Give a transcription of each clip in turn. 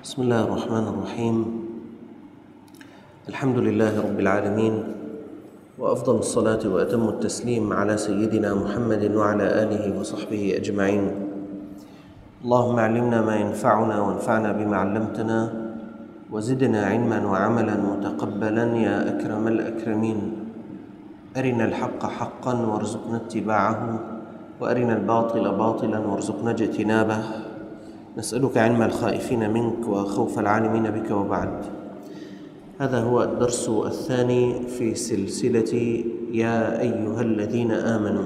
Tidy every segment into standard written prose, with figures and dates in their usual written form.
بسم الله الرحمن الرحيم. الحمد لله رب العالمين، وأفضل الصلاة وأتم التسليم على سيدنا محمد وعلى آله وصحبه أجمعين. اللهم علمنا ما ينفعنا وانفعنا بما علمتنا، وزدنا علما وعملا متقبلا يا أكرم الأكرمين. أرنا الحق حقا وارزقنا اتباعه، وأرنا الباطل باطلا وارزقنا اجتنابه. نسألك علم الخائفين منك وخوف العالمين بك، وبعد. هذا هو الدرس الثاني في سلسلة يا أيها الذين آمنوا،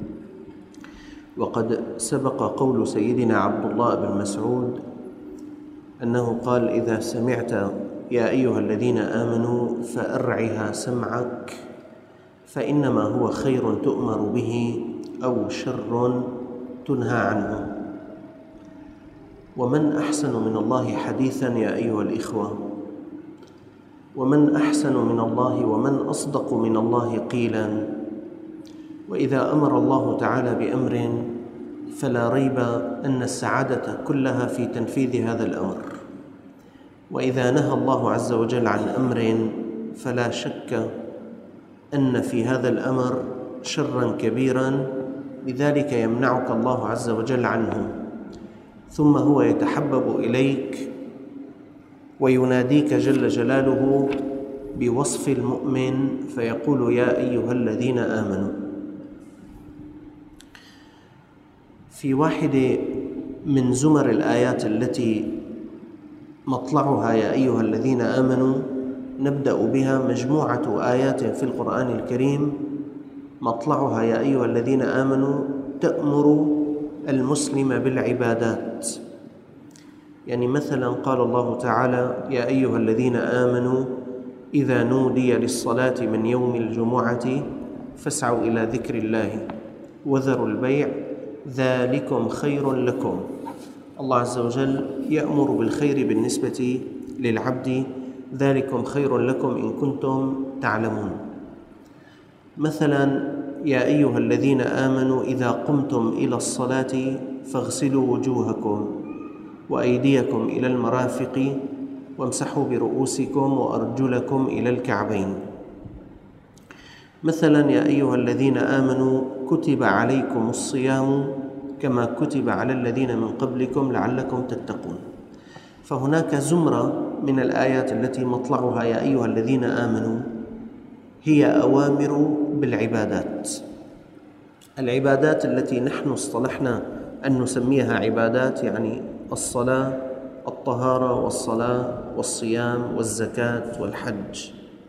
وقد سبق قول سيدنا عبد الله بن مسعود أنه قال: إذا سمعت يا أيها الذين آمنوا فأرعها سمعك، فإنما هو خير تؤمر به أو شر تنهى عنه. ومن أحسن من الله حديثا يا أيها الإخوة، ومن أحسن من الله ومن أصدق من الله قيلا. وإذا أمر الله تعالى بأمر فلا ريب أن السعادة كلها في تنفيذ هذا الأمر، وإذا نهى الله عز وجل عن أمر فلا شك أن في هذا الأمر شرا كبيرا، لذلك يمنعك الله عز وجل عنه، ثم هو يتحبب إليك ويناديك جل جلاله بوصف المؤمن فيقول: يا أيها الذين آمنوا. في واحد من زمر الآيات التي مطلعها يا أيها الذين آمنوا نبدأ بها مجموعة آيات في القرآن الكريم مطلعها يا أيها الذين آمنوا تأمر المسلم بالعبادات. يعني مثلا قال الله تعالى: يا أيها الذين آمنوا إذا نودي للصلاة من يوم الجمعة فاسعوا إلى ذكر الله وذروا البيع ذلكم خير لكم. الله عز وجل يأمر بالخير بالنسبة للعبد، ذلكم خير لكم إن كنتم تعلمون. مثلا: يا أيها الذين آمنوا إذا قمتم إلى الصلاة فاغسلوا وجوهكم وأيديكم إلى المرافق وامسحوا برؤوسكم وأرجلكم إلى الكعبين. مثلا: يا أيها الذين آمنوا كتب عليكم الصيام كما كتب على الذين من قبلكم لعلكم تتقون. فهناك زمرة من الآيات التي مطلعها يا أيها الذين آمنوا هي أوامر بالعبادات. العبادات التي نحن اصطلحنا أن نسميها عبادات، يعني الصلاة، الطهارة والصلاة والصيام والزكاة والحج.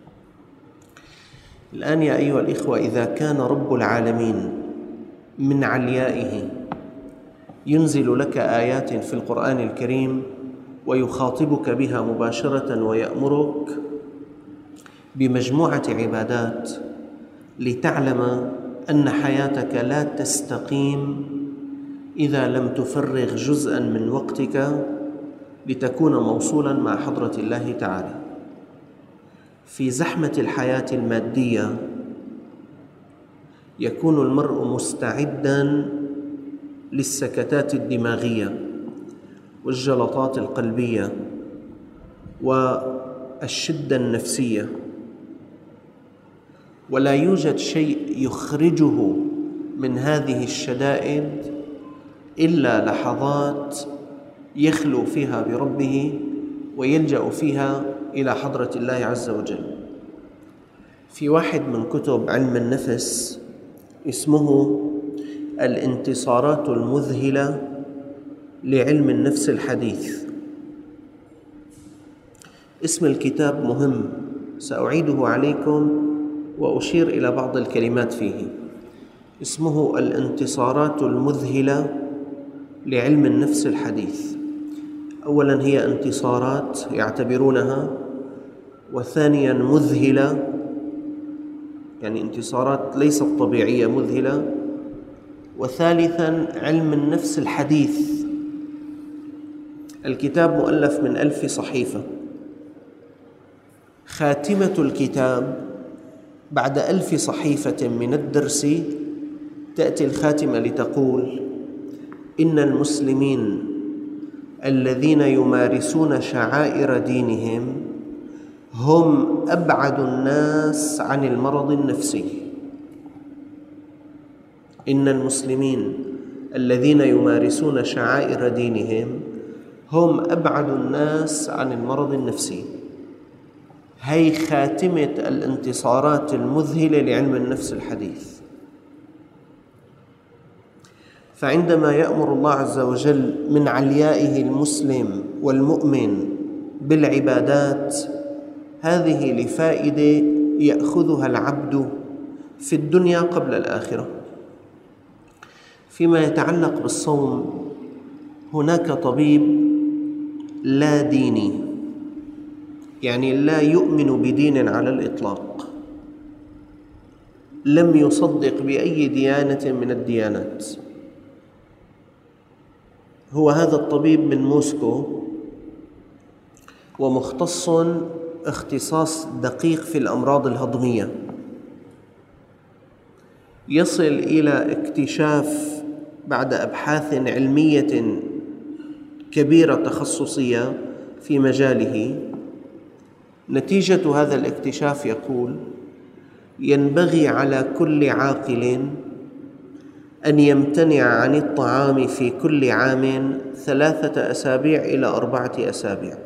الآن يا أيها الإخوة، إذا كان رب العالمين من عليائه ينزل لك آيات في القرآن الكريم ويخاطبك بها مباشرة ويأمرك بمجموعة عبادات لتعلم أن حياتك لا تستقيم إذا لم تفرغ جزءا من وقتك لتكون موصولا مع حضرة الله تعالى. في زحمة الحياة المادية يكون المرء مستعدا للسكتات الدماغية والجلطات القلبية والشدة النفسية، ولا يوجد شيء يخرجه من هذه الشدائد إلا لحظات يخلو فيها بربه ويلجأ فيها إلى حضرة الله عز وجل. في واحد من كتب علم النفس اسمه الانتصارات المذهلة لعلم النفس الحديث. اسم الكتاب مهم، سأعيده عليكم وأشير إلى بعض الكلمات فيه. اسمه الانتصارات المذهلة لعلم النفس الحديث. أولا هي انتصارات يعتبرونها، وثانيا مذهلة، يعني انتصارات ليست طبيعية، مذهلة، وثالثا علم النفس الحديث. الكتاب مؤلف من 1000 صحيفة. خاتمة الكتاب بعد 1000 صحيفة من الدرس تأتي الخاتمة لتقول: إن المسلمين الذين يمارسون شعائر دينهم هم أبعد الناس عن المرض النفسي. إن المسلمين الذين يمارسون شعائر دينهم هم أبعد الناس عن المرض النفسي. هي خاتمة الانتصارات المذهلة لعلم النفس الحديث. فعندما يأمر الله عز وجل من عليائه المسلم والمؤمن بالعبادات، هذه لفائدة يأخذها العبد في الدنيا قبل الآخرة. فيما يتعلق بالصوم، هناك طبيب لا ديني، يعني لا يؤمن بدين على الإطلاق، لم يصدق بأي ديانة من الديانات. هو هذا الطبيب من موسكو، ومختص اختصاص دقيق في الأمراض الهضمية، يصل إلى اكتشاف بعد أبحاث علمية كبيرة تخصصية في مجاله. نتيجة هذا الاكتشاف يقول: ينبغي على كل عاقل أن يمتنع عن الطعام في كل عام 3 أسابيع إلى 4 أسابيع.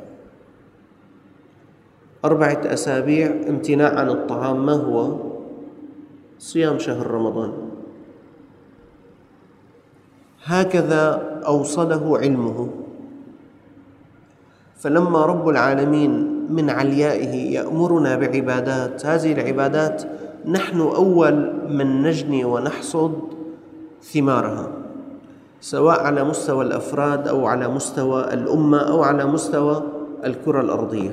4 أسابيع امتناع عن الطعام، ما هو؟ صيام شهر رمضان. هكذا أوصله علمه. فلما رب العالمين من عليائه يأمرنا بعبادات، هذه العبادات نحن أول من نجني ونحصد ثمارها، سواء على مستوى الأفراد أو على مستوى الأمة أو على مستوى الكرة الأرضية.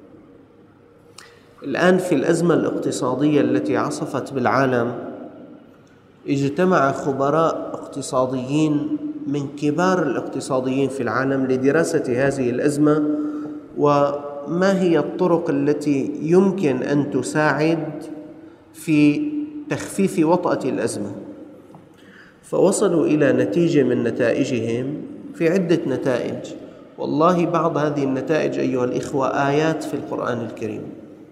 الآن في الأزمة الاقتصادية التي عصفت بالعالم، اجتمع خبراء اقتصاديين من كبار الاقتصاديين في العالم لدراسة هذه الأزمة، وما هي الطرق التي يمكن أن تساعد في تخفيف وطأة الأزمة. فوصلوا إلى نتيجة من نتائجهم، في عدة نتائج، والله بعض هذه النتائج أيها الإخوة آيات في القرآن الكريم.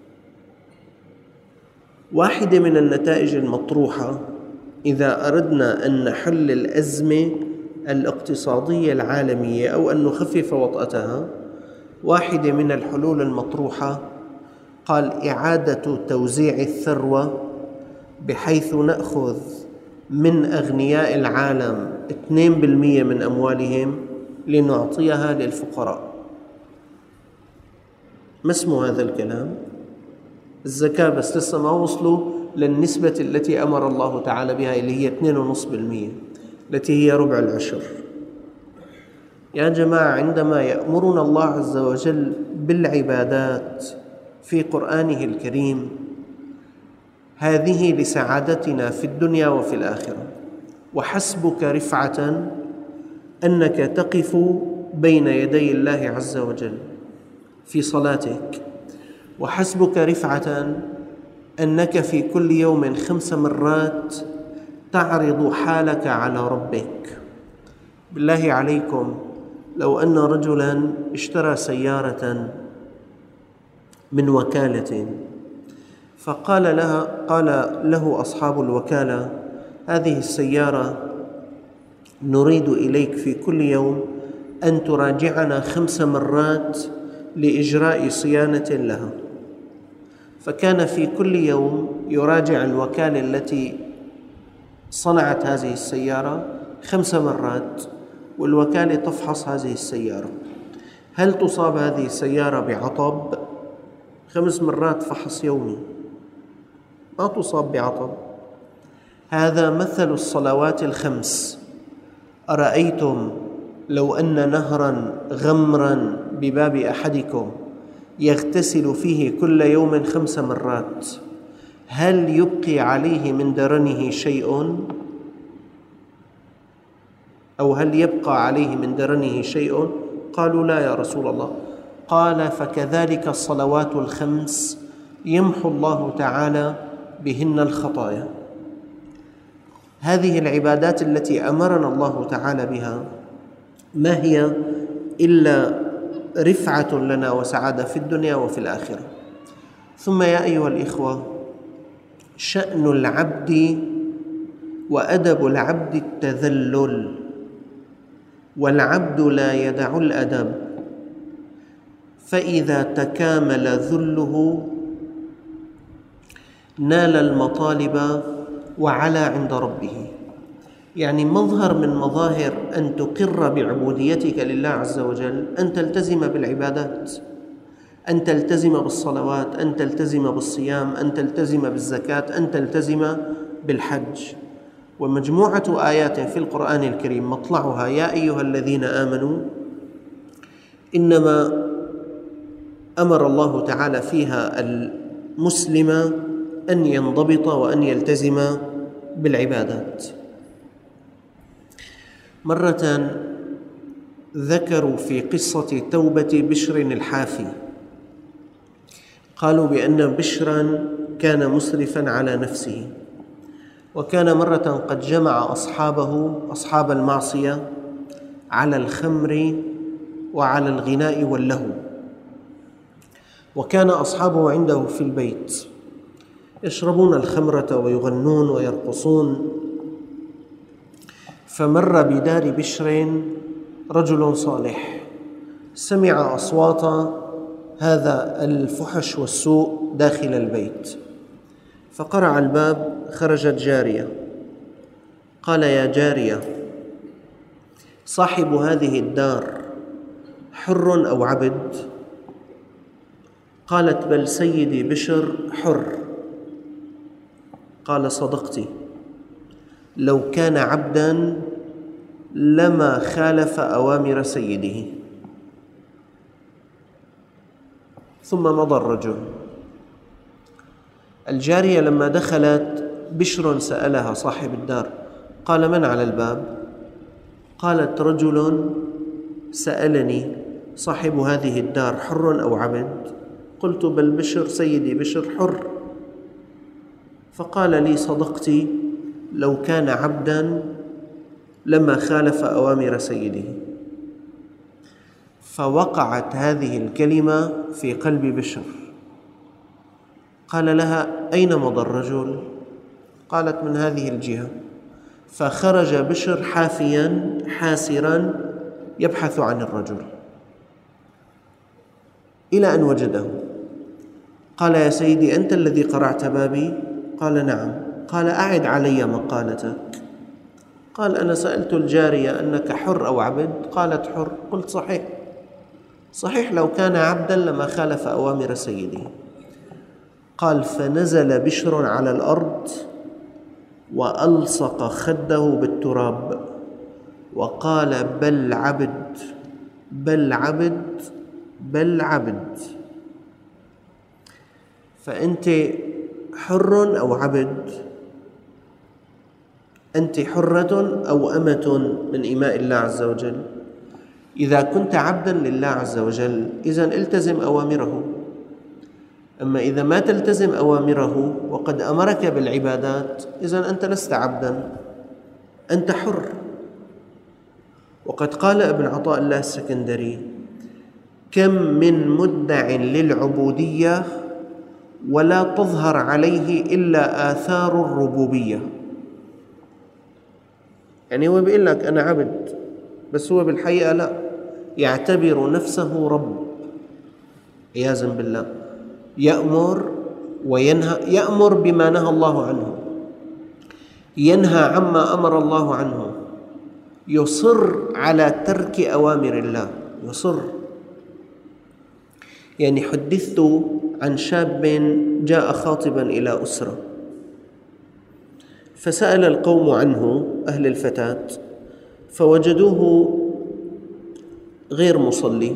واحدة من النتائج المطروحة إذا أردنا أن نحل الأزمة الاقتصادية العالمية أو أن نخفف وطأتها، واحدة من الحلول المطروحة قال: إعادة توزيع الثروة، بحيث نأخذ من أغنياء العالم 2% من أموالهم لنعطيها للفقراء. ما اسم هذا الكلام؟ الزكاة، بس لسه ما وصلوا للنسبة التي أمر الله تعالى بها، اللي هي 2.5%، التي هي ربع العشر. يا جماعة، عندما يأمرنا الله عز وجل بالعبادات في قرآنه الكريم، هذه لسعادتنا في الدنيا وفي الآخرة. وحسبك رفعة أنك تقف بين يدي الله عز وجل في صلاتك، وحسبك رفعة أنك في كل يوم 5 مرات تعرض حالك على ربك. بالله عليكم، لو أن رجلاً اشترى سيارة من وكالة، فقال له أصحاب الوكالة: هذه السيارة نريد إليك في كل يوم أن تراجعنا 5 مرات لإجراء صيانة لها. فكان في كل يوم يراجع الوكالة التي صنعت هذه السيارة 5 مرات، والوكالة تفحص هذه السيارة. هل تصاب هذه السيارة بعطب؟ 5 مرات فحص يومي، ما تصاب بعطب. هذا مثل الصلوات ال5. أرأيتم لو أن نهرا غمرا بباب أحدكم يغتسل فيه كل يوم 5 مرات، هل يبقي عليه من درنه شيء؟ أو هل يبقى عليه من درنه شيء؟ قالوا: لا يا رسول الله. قال: فكذلك الصلوات ال5 يمحو الله تعالى بهن الخطايا. هذه العبادات التي أمرنا الله تعالى بها، ما هي؟ إلا رفعة لنا وسعادة في الدنيا وفي الآخرة. ثم يا أيها الإخوة، شأن العبد وأدب العبد التذلل، والعبد لا يدع الأدب، فإذا تكامل ذله نال المطالب وعلى عند ربه. يعني مظهر من مظاهر أن تقر بعبوديتك لله عز وجل أن تلتزم بالعبادات، أن تلتزم بالصلوات، أن تلتزم بالصيام، أن تلتزم بالزكاة، أن تلتزم بالحج. ومجموعة آيات في القرآن الكريم مطلعها يا أيها الذين آمنوا، إنما أمر الله تعالى فيها المسلم أن ينضبط وأن يلتزم بالعبادات. مرة ذكروا في قصة توبة بشر الحافي، قالوا بأن بشرا كان مسرفا على نفسه، وكان مرة قد جمع أصحابه أصحاب المعصية على الخمر وعلى الغناء واللهو، وكان أصحابه عنده في البيت يشربون الخمرة ويغنون ويرقصون. فمر بدار بشر رجل صالح، سمع أصوات هذا الفحش والسوء داخل البيت، فقرع الباب، خرجت جارية، قال يا جارية، صاحب هذه الدار حر أو عبد؟ قالت بل سيدي بشر حر. قال صدقت، لو كان عبدا لما خالف أوامر سيده. ثم مضى الرجل. الجارية لما دخلت بشر سألها صاحب الدار، قال من على الباب؟ قالت رجل سألني صاحب هذه الدار حر أو عبد؟ قلت بل بشر سيدي بشر حر. فقال لي صدقت، لو كان عبدا لما خالف أوامر سيده. فوقعت هذه الكلمة في قلب بشر. قال لها أين مضى الرجل؟ قالت من هذه الجهة. فخرج بشر حافيا حاسرا يبحث عن الرجل إلى أن وجده. قال يا سيدي أنت الذي قرعت بابي؟ قال نعم. قال أعد علي مقالتك. قال أنا سألت الجارية أنك حر أو عبد؟ قالت حر. قلت صحيح لو كان عبدا لما خالف أوامر سيده. قال فنزل بشر على الأرض وألصق خده بالتراب وقال بل عبد بل عبد بل عبد. فأنت حر أو عبد؟ أنت حرة أو أمة من إماء الله عز وجل؟ إذا كنت عبدا لله عز وجل إذن التزم أوامره، أما إذا ما تلتزم أوامره وقد أمرك بالعبادات إذن أنت لست عبدا، أنت حر. وقد قال ابن عطاء الله السكندري كم من مدع للعبودية ولا تظهر عليه إلا آثار الربوبية. يعني هو بيقول لك أنا عبد، بس هو بالحقيقة لا، يعتبر نفسه رب عياذا بالله، يأمر وينهى، يأمر بما نهى الله عنه، ينهى عما أمر الله عنه، يصر على ترك أوامر الله، يصر. يعني حدثت عن شاب جاء خاطبا إلى أسرة، فسأل القوم عنه أهل الفتاة فوجدوه غير مصلي.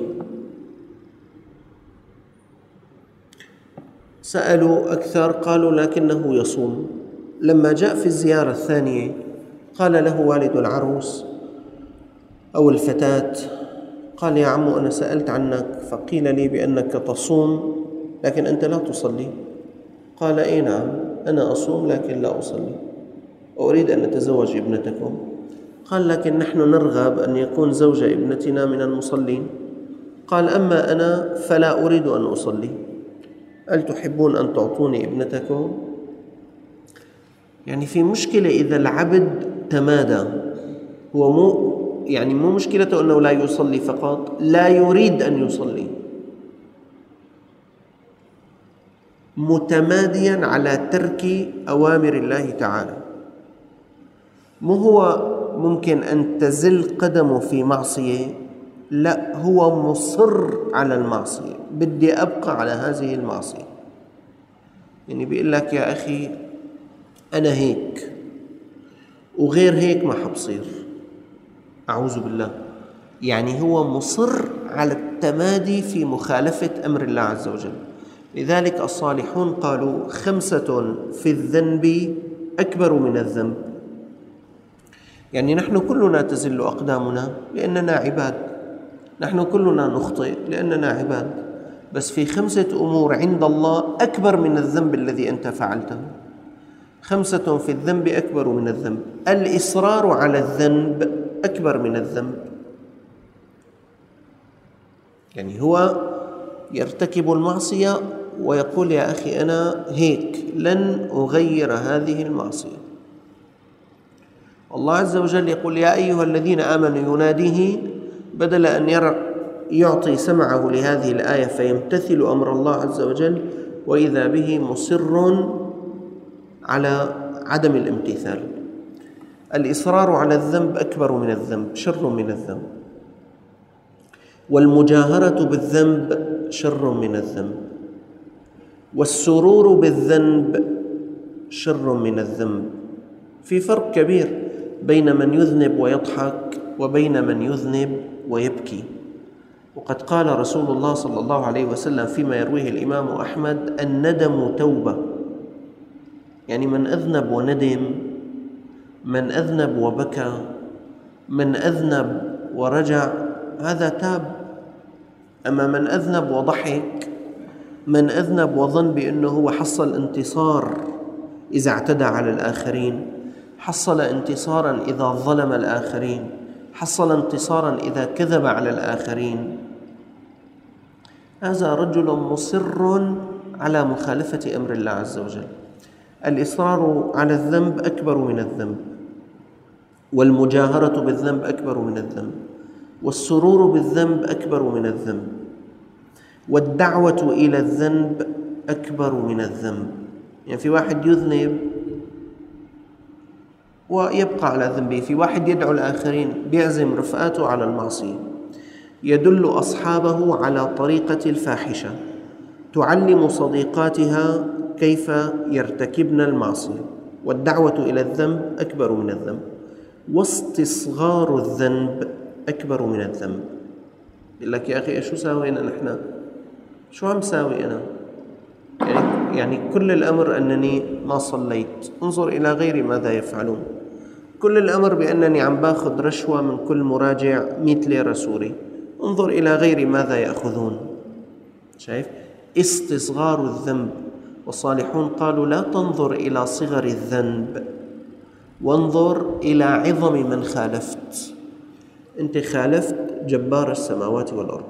سألوا أكثر قالوا لكنه يصوم. لما جاء في الزيارة الثانية قال له والد العروس أو الفتاة، قال يا عمو أنا سألت عنك فقيل لي بأنك تصوم لكن أنت لا تصلي. قال إيه نعم، أنا أصوم لكن لا أصلي، وأريد أن أتزوج ابنتكم. قال: لكن نحن نرغب أن يكون زوج ابنتنا من المصلين. قال: أما أنا فلا أريد أن أصلي. هل تحبون أن تعطوني ابنتكم؟ يعني في مشكلة إذا العبد تمادى، هو مو مشكلته أنه لا يصلي فقط، لا يريد أن يصلي، متماديا على ترك أوامر الله تعالى. مو هو ممكن أن تزل قدمه في معصية، لا، هو مصر على المعصية، بدي أبقى على هذه المعصية. يعني بيقول لك: يا أخي أنا هيك وغير هيك ما حبصير. أعوذ بالله. يعني هو مصر على التمادي في مخالفة أمر الله عز وجل. لذلك الصالحون قالوا: 5 في الذنب أكبر من الذنب. يعني نحن كلنا تزل أقدامنا لأننا عباد، نحن كلنا نخطئ لأننا عباد، بس في 5 أمور عند الله أكبر من الذنب الذي أنت فعلته. 5 في الذنب أكبر من الذنب. الإصرار على الذنب أكبر من الذنب. يعني هو يرتكب المعصية ويقول: يا أخي أنا هيك، لن أغير هذه المعصية. الله عز وجل يقول: يا أيها الذين آمنوا، يناديه بدل أن يعطي سمعه لهذه الآية فيمتثل أمر الله عز وجل، وإذا به مصر على عدم الامتثال. الإصرار على الذنب أكبر من الذنب، شر من الذنب. والمجاهرة بالذنب شر من الذنب. والسرور بالذنب شر من الذنب. في فرق كبير بين من يذنب ويضحك وبين من يذنب ويبكي. وقد قال رسول الله صلى الله عليه وسلم فيما يرويه الإمام أحمد: الندم توبة. يعني من أذنب وندم، من أذنب وبكى، من أذنب ورجع، هذا تاب. أما من أذنب وضحك، من أذنب وظن بأنه هو حصل انتصار إذا اعتدى على الآخرين، حصل انتصارا إذا ظلم الآخرين، حصل انتصارا إذا كذب على الآخرين، هذا رجل مصر على مخالفة أمر الله عز وجل. الإصرار على الذنب أكبر من الذنب، والمجاهرة بالذنب أكبر من الذنب، والسرور بالذنب أكبر من الذنب، والدعوة إلى الذنب أكبر من الذنب. يعني في واحد يذنب ويبقى على ذنبه، في واحد يدعو الآخرين، بيعزم رفقاته على المعصية، يدل أصحابه على طريقة الفاحشة، تعلم صديقاتها كيف يرتكبن المعصية. والدعوة إلى الذنب أكبر من الذنب، واستصغار الذنب أكبر من الذنب. يقول لك: يا أخي شو ساوينا نحن؟ شو عم ساوي أنا؟ يعني كل الأمر أنني ما صليت، انظر إلى غيري ماذا يفعلون. كل الأمر بأنني عم باخذ رشوة من كل مراجع 100 ليرة سوري، انظر إلى غيري ماذا يأخذون. شايف؟ استصغار الذنب. والصالحون قالوا: لا تنظر إلى صغر الذنب، وانظر إلى عظم من خالفت. أنت خالفت جبار السماوات والأرض.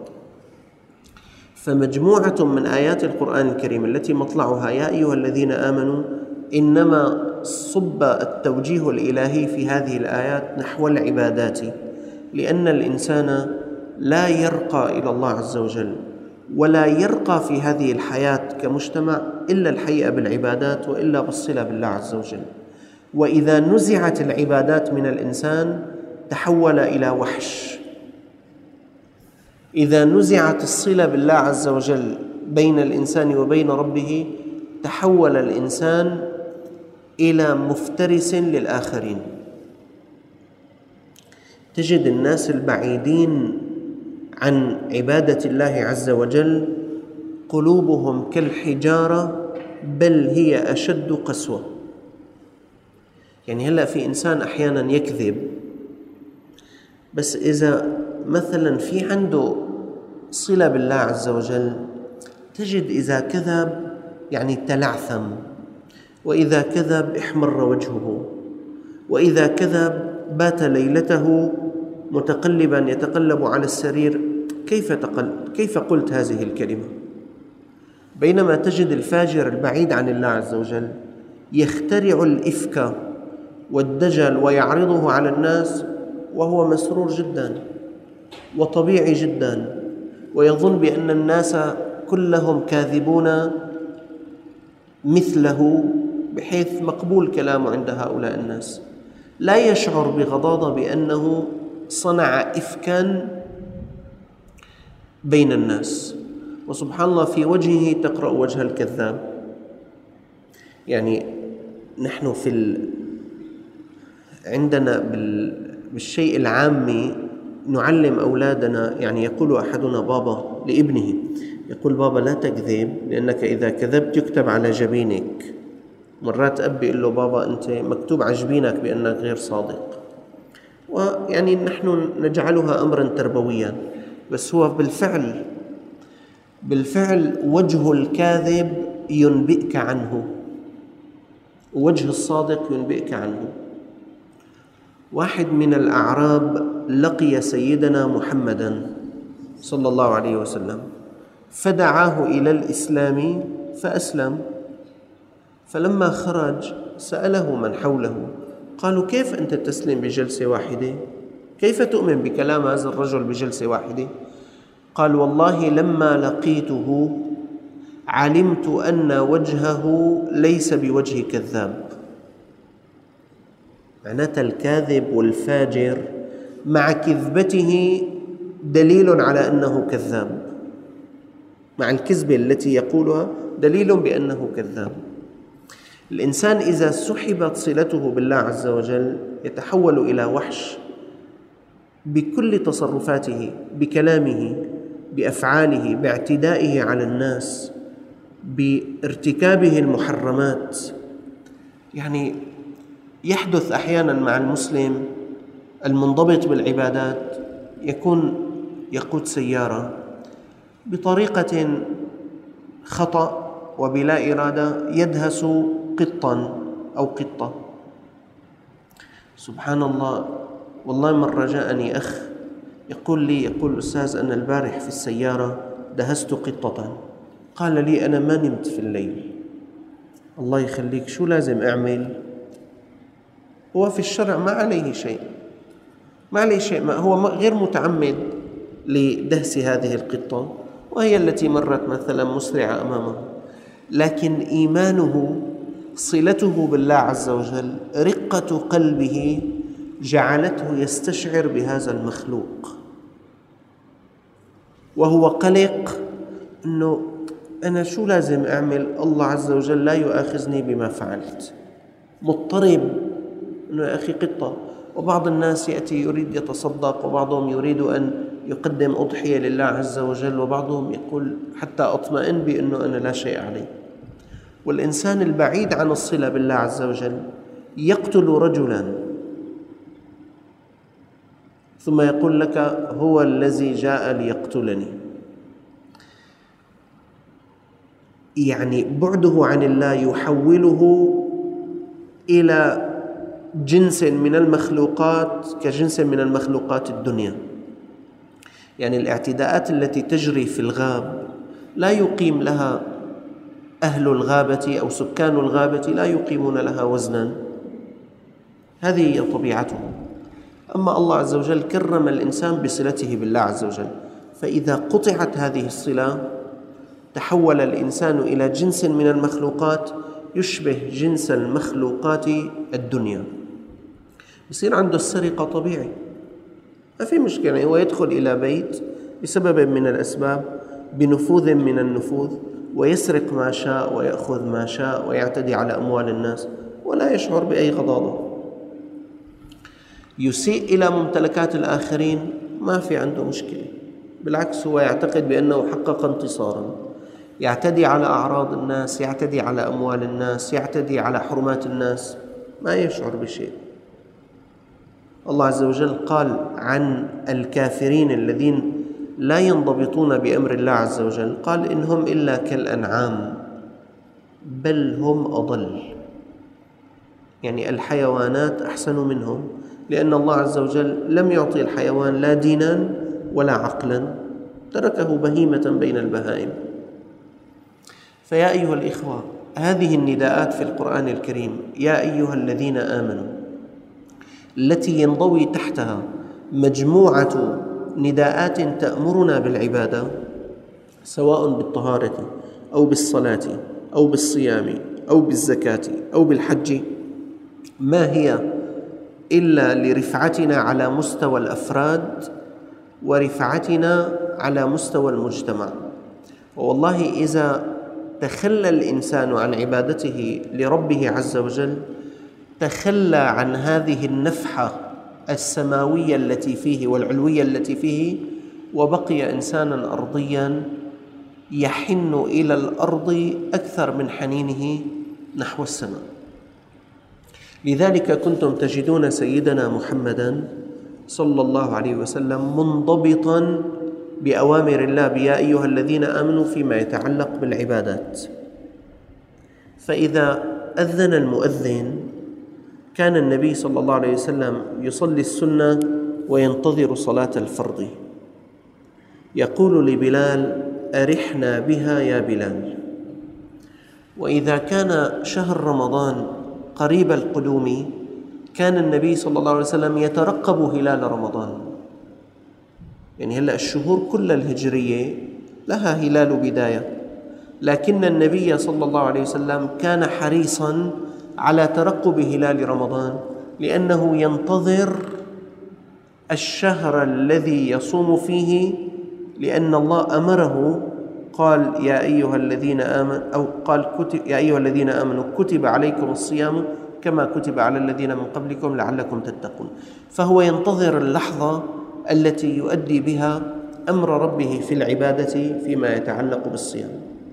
فمجموعة من آيات القرآن الكريم التي مطلعها: يا أيها الذين آمنوا، إنما صب التوجيه الإلهي في هذه الآيات نحو العبادات، لأن الإنسان لا يرقى إلى الله عز وجل ولا يرقى في هذه الحياة كمجتمع إلا الحقيقة بالعبادات، وإلا بالصلة بالله عز وجل. وإذا نزعت العبادات من الإنسان تحول إلى وحش. إذا نزعت الصلة بالله عز وجل بين الإنسان وبين ربه تحول الإنسان إلى مفترس للآخرين. تجد الناس البعيدين عن عبادة الله عز وجل قلوبهم كالحجارة، بل هي أشد قسوة. يعني هلأ في إنسان أحيانا يكذب، بس إذا مثلا في عنده صلة بالله عز وجل تجد إذا كذب يعني تلعثم، وإذا كذب احمر وجهه، وإذا كذب بات ليلته متقلبا يتقلب على السرير، كيف قلت هذه الكلمة؟ بينما تجد الفاجر البعيد عن الله عز وجل يخترع الإفك والدجل ويعرضه على الناس وهو مسرور جدا وطبيعي جدا، ويظن بأن الناس كلهم كاذبون مثله، بحيث مقبول كلامه عند هؤلاء الناس. لا يشعر بغضاضة بأنه صنع إفكا بين الناس، وسبحان الله في وجهه تقرأ وجه الكذاب. يعني نحن عندنا بالشيء العامي نعلم أولادنا، يعني يقول أحدنا بابا لابنه، يقول بابا لا تكذب لأنك إذا كذبت يكتب على جبينك. مرات أبي يقول له بابا أنت مكتوب على جبينك بأنك غير صادق. ويعني نحن نجعلها أمرا تربويا، بس هو بالفعل وجه الكاذب ينبئك عنه، ووجه الصادق ينبئك عنه. واحد من الأعراب لقي سيدنا محمدا صلى الله عليه وسلم فدعاه إلى الإسلام فأسلم، فلما خرج سأله من حوله، قالوا كيف أنت تسلم بجلسة واحدة؟ كيف تؤمن بكلام هذا الرجل بجلسة واحدة؟ قال والله لما لقيته علمت أن وجهه ليس بوجه كذاب. معناتها الكاذب والفاجر مع كذبته دليل على أنه كذاب، مع الكذبة التي يقولها دليل بأنه كذاب. الإنسان إذا سحبت صلته بالله عز وجل يتحول إلى وحش بكل تصرفاته، بكلامه، بأفعاله، باعتدائه على الناس، بارتكابه المحرمات. يعني يحدث أحيانا مع المسلم المنضبط بالعبادات يكون يقود سيارة بطريقة خطأ وبلا إرادة يدهس قطا أو قطة. سبحان الله، والله مرة جاءني أخ يقول أستاذ أنا البارح في السيارة دهست قطة. قال لي أنا ما نمت في الليل. الله يخليك، شو لازم أعمل؟ هو في الشرع ما عليه شيء، ما هو غير متعمد لدهس هذه القطة، وهي التي مرت مثلا مسرعة أمامه، لكن إيمانه، صلته بالله عز وجل، رقة قلبه جعلته يستشعر بهذا المخلوق، وهو قلق أنه أنا شو لازم أعمل؟ الله عز وجل لا يؤاخذني بما فعلت. مضطرب أنه يا أخي قطة. وبعض الناس يأتي يريد يتصدق، وبعضهم يريد أن يقدم أضحية لله عز وجل، وبعضهم يقول حتى أطمئن بأنه أنا لا شيء علي. والإنسان البعيد عن الصلة بالله عز وجل يقتل رجلا ثم يقول لك هو الذي جاء ليقتلني. يعني بعده عن الله يحوله إلى جنس من المخلوقات كجنس من المخلوقات الدنيا. يعني الاعتداءات التي تجري في الغاب لا يقيم لها أهل الغابة أو سكان الغابة، لا يقيمون لها وزنا، هذه هي طبيعتهم. أما الله عز وجل كرم الإنسان بصلته بالله عز وجل، فإذا قطعت هذه الصلة تحول الإنسان إلى جنس من المخلوقات يشبه جنس المخلوقات الدنيا، يصير عنده السرقة طبيعي، ما في مشكلة. هو يدخل إلى بيت بسبب من الأسباب بنفوذ من النفوذ ويسرق ما شاء ويأخذ ما شاء ويعتدي على أموال الناس ولا يشعر بأي غضاضة. يسيء إلى ممتلكات الآخرين، ما في عنده مشكلة، بالعكس هو يعتقد بأنه حقق انتصارا. يعتدي على أعراض الناس، يعتدي على أموال الناس، يعتدي على حرمات الناس، ما يشعر بشيء. الله عز وجل قال عن الكافرين الذين لا ينضبطون بأمر الله عز وجل، قال إنهم إلا كالأنعام بل هم أضل. يعني الحيوانات أحسن منهم، لأن الله عز وجل لم يعطي الحيوان لا دينا ولا عقلا، تركه بهيمة بين البهائم. فيا أيها الإخوة، هذه النداءات في القرآن الكريم يا أيها الذين آمنوا التي ينضوي تحتها مجموعة نداءات تأمرنا بالعبادة، سواء بالطهارة أو بالصلاة أو بالصيام أو بالزكاة أو بالحج، ما هي إلا لرفعتنا على مستوى الأفراد ورفعتنا على مستوى المجتمع. والله إذا تخلى الإنسان عن عبادته لربه عز وجل تخلى عن هذه النفحة السماوية التي فيه والعلوية التي فيه، وبقي إنسانا أرضيا يحن إلى الأرض أكثر من حنينه نحو السماء. لذلك كنتم تجدون سيدنا محمدا صلى الله عليه وسلم منضبطا بأوامر الله بيا أيها الذين آمنوا فيما يتعلق بالعبادات. فإذا أذن المؤذن كان النبي صلى الله عليه وسلم يصلي السنة وينتظر صلاة الفرض، يقول لبلال أرحنا بها يا بلال. وإذا كان شهر رمضان قريب القدوم كان النبي صلى الله عليه وسلم يترقب هلال رمضان. يعني هلأ الشهور كل الهجرية لها هلال بداية، لكن النبي صلى الله عليه وسلم كان حريصا على ترقب هلال رمضان، لأنه ينتظر الشهر الذي يصوم فيه، لأن الله أمره قال يا أيها الذين آمنوا، أو قال يا أيها الذين آمنوا كتب عليكم الصيام كما كتب على الذين من قبلكم لعلكم تتقون. فهو ينتظر اللحظة التي يؤدي بها أمر ربه في العبادة فيما يتعلق بالصيام.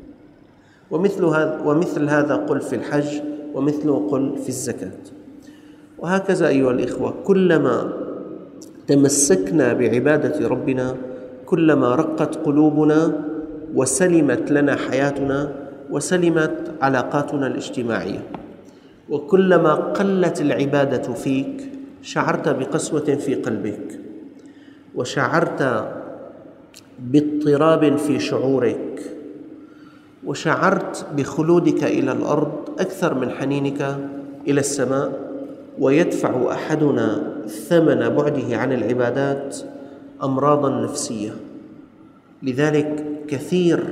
ومثل هذا قل في الحج، ومثله قل في الزكاة. وهكذا أيها الإخوة، كلما تمسكنا بعبادة ربنا كلما رقت قلوبنا وسلمت لنا حياتنا وسلمت علاقاتنا الاجتماعية. وكلما قلت العبادة فيك شعرت بقسوة في قلبك، وشعرت باضطراب في شعورك، وشعرت بخلودك إلى الأرض أكثر من حنينك إلى السماء. ويدفع أحدنا ثمن بعده عن العبادات أمراضا نفسية. لذلك كثير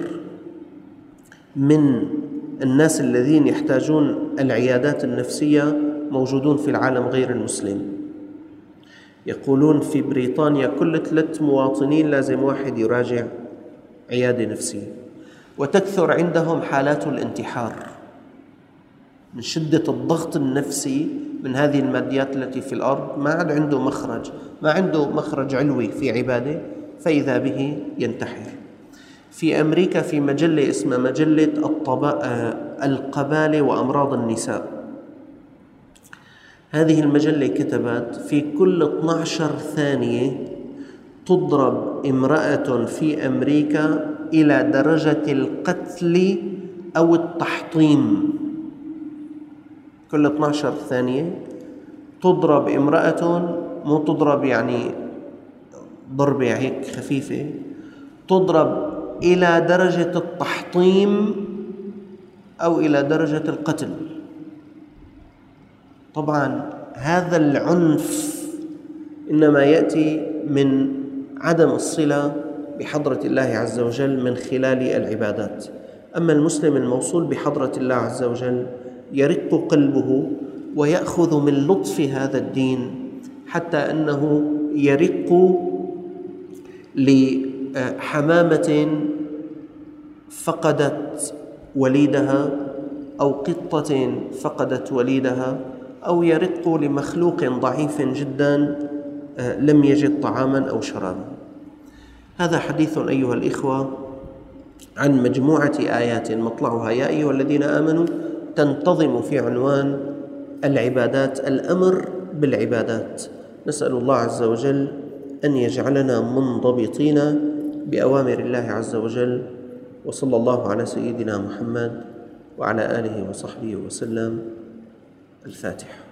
من الناس الذين يحتاجون العيادات النفسية موجودون في العالم غير المسلم. يقولون في بريطانيا كل 3 مواطنين لازم واحد يراجع عيادة نفسية. وتكثر عندهم حالات الانتحار من شدة الضغط النفسي من هذه الماديات التي في الأرض. ما عاد عنده مخرج، ما عنده مخرج علوي في عبادة، فإذا به ينتحر. في أمريكا في مجلة اسمها مجلة القبالة وأمراض النساء، هذه المجلة كتبت في كل 12 ثانية تضرب امرأة في أمريكا إلى درجة القتل أو التحطيم. كل 12 ثانية تضرب امرأة، مو تضرب يعني ضربة هيك خفيفة، تضرب إلى درجة التحطيم أو إلى درجة القتل. طبعا هذا العنف إنما يأتي من عدم الصلة بحضرة الله عز وجل من خلال العبادات. أما المسلم الموصول بحضرة الله عز وجل يرق قلبه ويأخذ من لطف هذا الدين، حتى أنه يرق لحمامة فقدت وليدها أو قطة فقدت وليدها، أو يرق لمخلوق ضعيف جدا لم يجد طعاما أو شرابا. هذا حديث أيها الإخوة عن مجموعة آيات مطلعها يا أيها الذين آمنوا تنتظم في عنوان العبادات، الأمر بالعبادات. نسأل الله عز وجل أن يجعلنا منضبطين بأوامر الله عز وجل. وصلى الله على سيدنا محمد وعلى آله وصحبه وسلم. الفاتحة.